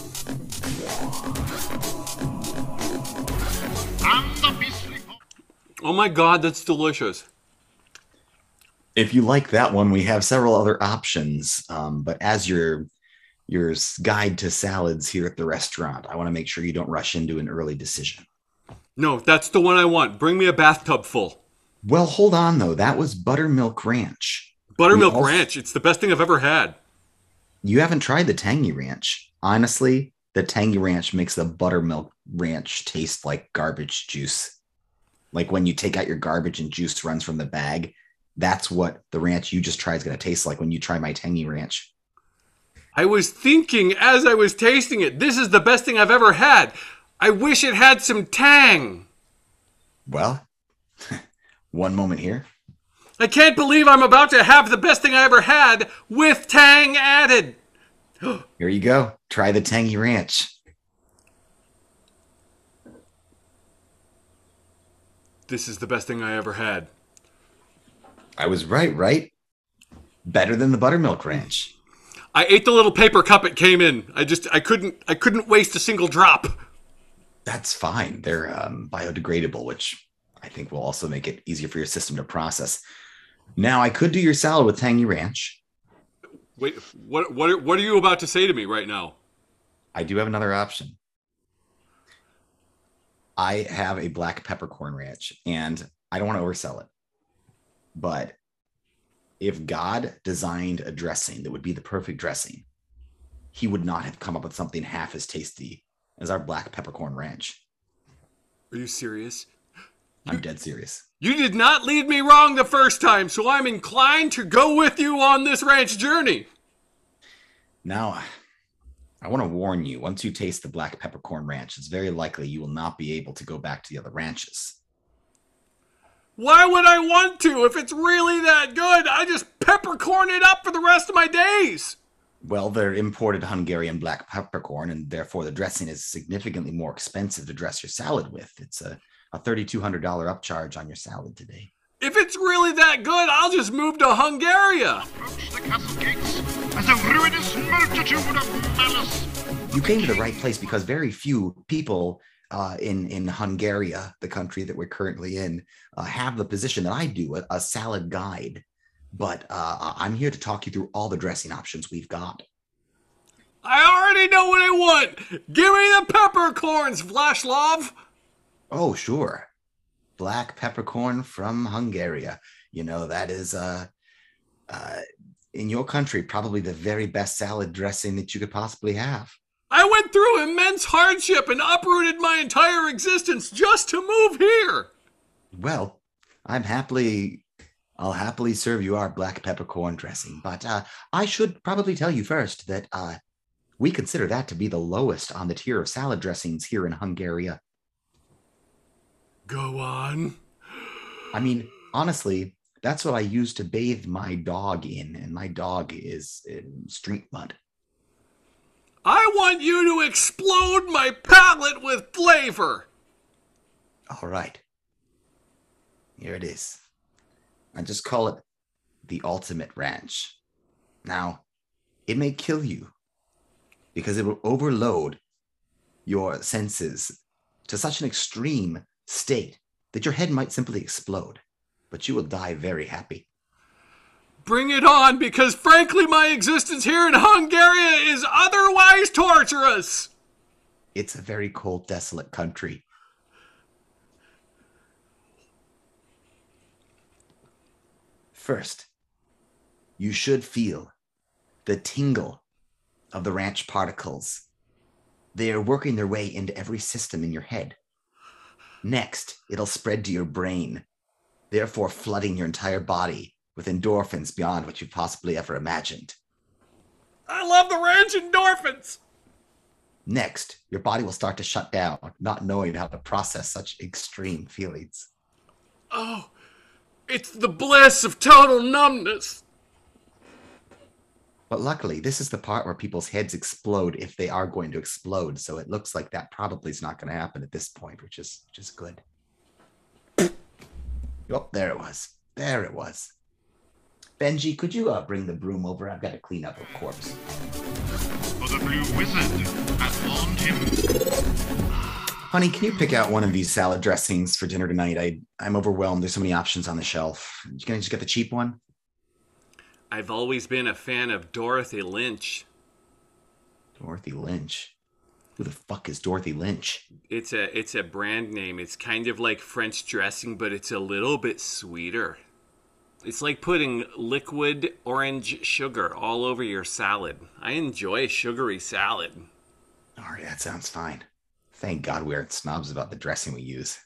Oh my God, that's delicious. If you like that one, we have several other options. But as your guide to salads here at the restaurant, I want to make sure you don't rush into an early decision. No, that's the one I want. Bring me a bathtub full. Well, hold on though. That was buttermilk ranch. We Buttermilk also ranch. It's the best thing I've ever had. You haven't tried the tangy ranch. Honestly, the tangy ranch makes the buttermilk ranch taste like garbage juice. Like when you take out your garbage and juice runs from the bag, that's what the ranch you just tried is going to taste like when you try my tangy ranch. I was thinking as I was tasting it, this is the best thing I've ever had. I wish it had some tang. Well, one moment here. I can't believe I'm about to have the best thing I ever had with tang added. Here you go. Try the tangy ranch. This is the best thing I ever had. I was right, right? Better than the buttermilk ranch. I ate the little paper cup it came in. I couldn't waste a single drop. That's fine. They're biodegradable, which I think will also make it easier for your system to process. Now, I could do your salad with tangy ranch. Wait, what are you about to say to me right now? I do have another option. I have a black peppercorn ranch, and I don't want to oversell it. But if God designed a dressing that would be the perfect dressing, he would not have come up with something half as tasty as our black peppercorn ranch. Are you serious? I'm dead serious. You did not lead me wrong the first time, so I'm inclined to go with you on this ranch journey. Now, I want to warn you, once you taste the black peppercorn ranch, it's very likely you will not be able to go back to the other ranches. Why would I want to if it's really that good? I just peppercorn it up for the rest of my days. Well, they're imported Hungarian black peppercorn, and therefore the dressing is significantly more expensive to dress your salad with. It's a $3,200 upcharge on your salad today. If it's really that good, I'll just move to Hungary. Approach the castle gates as a ruinous multitude of malice. You came to the right place because very few people in Hungary, the country that we're currently in, have the position that I do, a salad guide. But I'm here to talk you through all the dressing options we've got. I already know what I want. Give me the peppercorns, Vlaslav. Oh, sure. Black peppercorn from Hungary. You know, that is, in your country, probably the very best salad dressing that you could possibly have. I went through immense hardship and uprooted my entire existence just to move here. Well, I'll happily serve you our black peppercorn dressing, but I should probably tell you first that we consider that to be the lowest on the tier of salad dressings here in Hungary. Go on. I mean, honestly, that's what I use to bathe my dog in, and my dog is in street mud. I want you to explode my palate with flavor. All right. Here it is. I just call it the ultimate ranch. Now, it may kill you because it will overload your senses to such an extreme state that your head might simply explode, but you will die very happy. Bring it on, because frankly my existence here in Hungary is otherwise torturous. It's a very cold, desolate country. First, you should feel the tingle of the ranch particles. They are working their way into every system in your head. Next, it'll spread to your brain, therefore flooding your entire body with endorphins beyond what you've possibly ever imagined. I love the ranch endorphins. Next, your body will start to shut down, not knowing how to process such extreme feelings. Oh, it's the bliss of total numbness. But luckily, this is the part where people's heads explode if they are going to explode. So it looks like that probably is not going to happen at this point, which is good. Oh, there it was. There it was. Benji, could you bring the broom over? I've got to clean up a corpse. For the Blue Wizard. I warned him. Honey, can you pick out one of these salad dressings for dinner tonight? I'm overwhelmed. There's so many options on the shelf. Can I just get the cheap one? I've always been a fan of Dorothy Lynch. Dorothy Lynch. Who the fuck is Dorothy Lynch? It's a brand name. It's kind of like French dressing, but it's a little bit sweeter. It's like putting liquid orange sugar all over your salad. I enjoy a sugary salad. All right, that sounds fine. Thank God we aren't snobs about the dressing we use.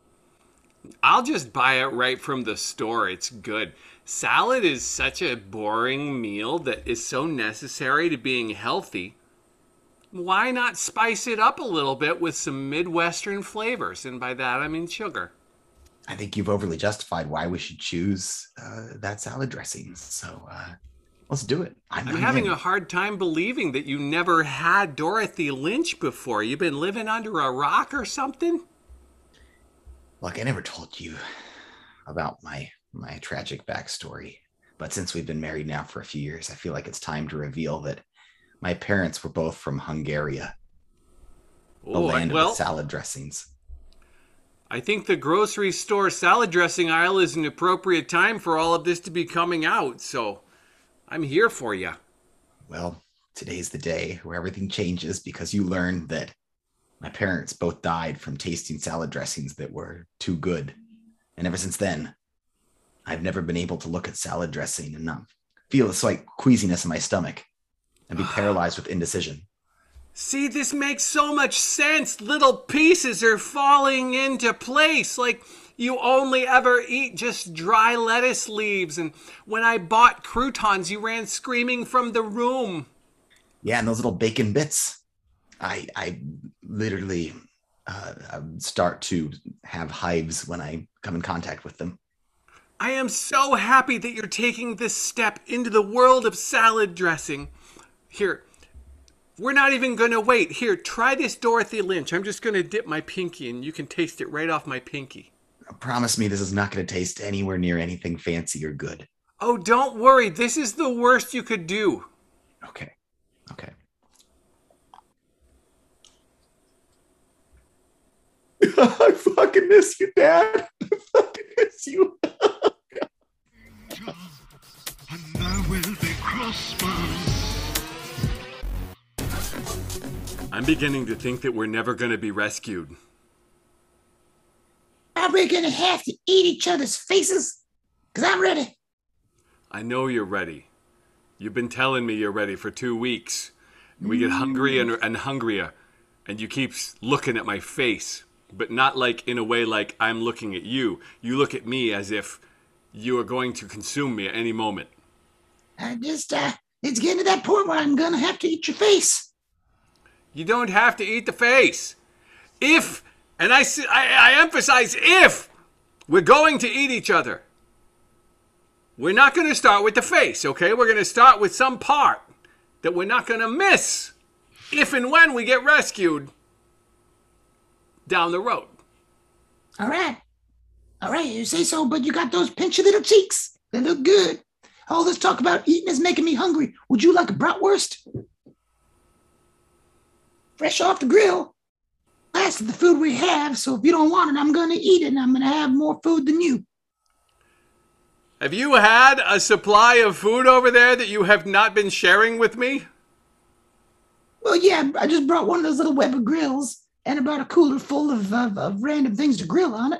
I'll just buy it right from the store. It's good. Salad is such a boring meal that is so necessary to being healthy. Why not spice it up a little bit with some Midwestern flavors? And by that, I mean sugar. I think you've overly justified why we should choose that salad dressing. So let's do it. I'm having a hard time believing that you never had Dorothy Lynch before. You've been living under a rock or something? Look, I never told you about my tragic backstory. But since we've been married now for a few years, I feel like it's time to reveal that my parents were both from Hungary, the land of the salad dressings. I think the grocery store salad dressing aisle is an appropriate time for all of this to be coming out, so I'm here for you. Well, today's the day where everything changes because you learned that my parents both died from tasting salad dressings that were too good. And ever since then, I've never been able to look at salad dressing and not feel a slight queasiness in my stomach and be paralyzed with indecision. See, this makes so much sense. Little pieces are falling into place. Like you only ever eat just dry lettuce leaves. And when I bought croutons, you ran screaming from the room. Yeah, and those little bacon bits. I literally start to have hives when I come in contact with them. I am so happy that you're taking this step into the world of salad dressing. Here, we're not even going to wait. Here, try this Dorothy Lynch. I'm just going to dip my pinky and you can taste it right off my pinky. Promise me this is not going to taste anywhere near anything fancy or good. Oh, don't worry. This is the worst you could do. Okay. I fucking miss you, Dad. I fucking miss you. And there will be Christmas. I'm beginning to think that we're never going to be rescued. Are we gonna have to eat each other's faces? Because I'm ready. I know you're ready. You've been telling me you're ready for 2 weeks. And we get hungry and hungrier. And you keep looking at my face. But not like in a way like I'm looking at you. You look at me as if you are going to consume me at any moment. It's getting to that point where I'm gonna have to eat your face. You don't have to eat the face. If, and I emphasize if, we're going to eat each other. We're not going to start with the face, okay? We're going to start with some part that we're not going to miss if and when we get rescued down the road. All right, you say so, but you got those pinchy little cheeks. They look good. All this talk about eating is making me hungry. Would you like a bratwurst? Fresh off the grill. Last of the food we have, so if you don't want it, I'm going to eat it, and I'm going to have more food than you. Have you had a supply of food over there that you have not been sharing with me? Well, yeah, I just brought one of those little Weber grills and about a cooler full of random things to grill on it.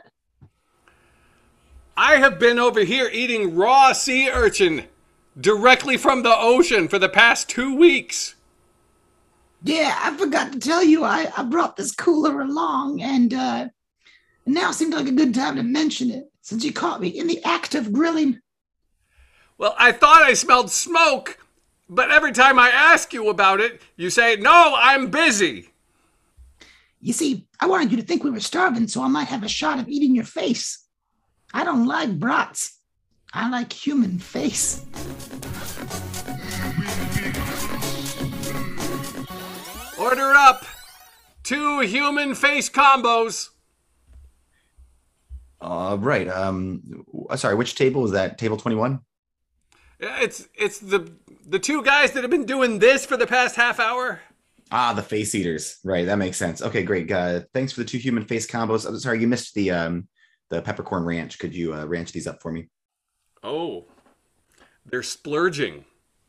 I have been over here eating raw sea urchin directly from the ocean for the past 2 weeks. Yeah, I forgot to tell you, I brought this cooler along, and now seemed like a good time to mention it, since you caught me in the act of grilling. Well, I thought I smelled smoke, but every time I ask you about it, you say, no, I'm busy. You see, I wanted you to think we were starving, so I might have a shot of eating your face. I don't like brats. I like human face. Order up 2 human face combos. Right. Sorry, which table is that? Table 21? It's the 2 guys that have been doing this for the past half hour. Ah, the face eaters. Right, that makes sense. Okay, great. Thanks for the 2 human face combos. I'm sorry, you missed the peppercorn ranch. Could you ranch these up for me? Oh, they're splurging.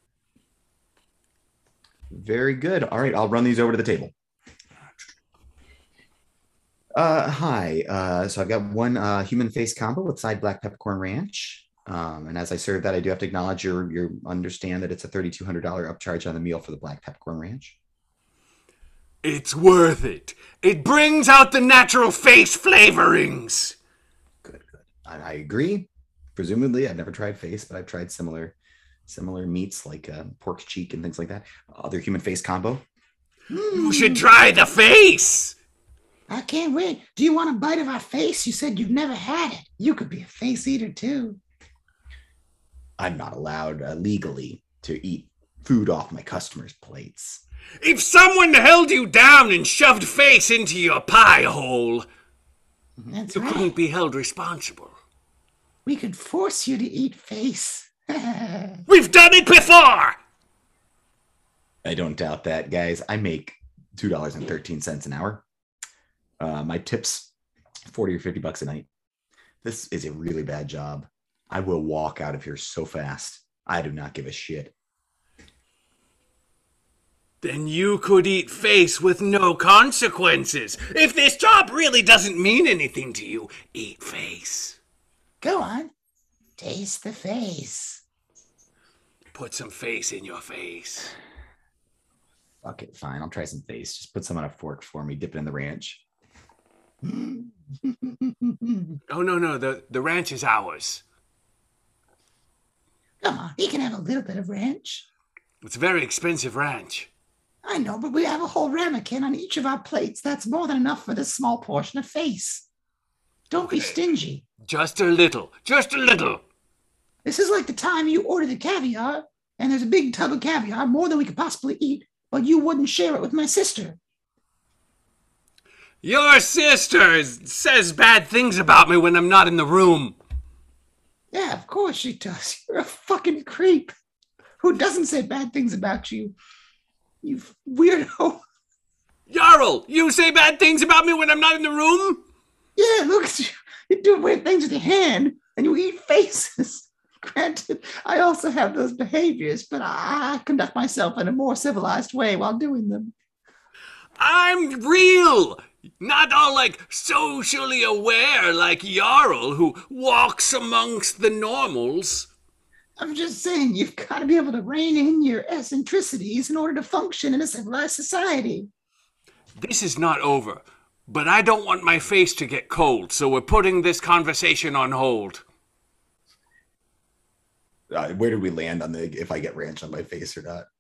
Very good. All right, I'll run these over to the table. Hi. So I've got 1 human face combo with side black peppercorn ranch. And as I serve that, I do have to acknowledge you understand that it's a $3,200 upcharge on the meal for the black peppercorn ranch. It's worth it. It brings out the natural face flavorings. Good. I agree. Presumably, I've never tried face, but I've tried similar meats like pork cheek and things like that. Other human face combo. You should try the face. I can't wait. Do you want a bite of our face? You said you've never had it. You could be a face eater too. I'm not allowed legally to eat food off my customers' plates. If someone held you down and shoved face into your pie hole, That's you right. couldn't be held responsible. We could force you to eat face. We've done it before. I don't doubt that, guys. I make $2.13 an hour. My tips, 40 or 50 bucks a night. This is a really bad job. I will walk out of here so fast. I do not give a shit. Then you could eat face with no consequences. If this job really doesn't mean anything to you, eat face. Go on. Taste the face. Put some face in your face. Fuck it, fine. I'll try some face. Just put some on a fork for me. Dip it in the ranch. Oh, no. The ranch is ours. Come on, he can have a little bit of ranch. It's a very expensive ranch. I know, but we have a whole ramekin on each of our plates. That's more than enough for this small portion of face. Don't be stingy. Just a little. Just a little. This is like the time you ordered the caviar, and there's a big tub of caviar, more than we could possibly eat, but you wouldn't share it with my sister. Your sister says bad things about me when I'm not in the room. Yeah, of course she does. You're a fucking creep. Who doesn't say bad things about you? You weirdo. Jarl, you say bad things about me when I'm not in the room? Yeah, look at you. You do weird things with your hand, and you eat faces. Granted, I also have those behaviors, but I conduct myself in a more civilized way while doing them. I'm real. Not all like socially aware like Jarl, who walks amongst the normals. I'm just saying, you've got to be able to rein in your eccentricities in order to function in a civilized society. This is not over, but I don't want my face to get cold, so we're putting this conversation on hold. Where did we land on the if I get ranch on my face or not?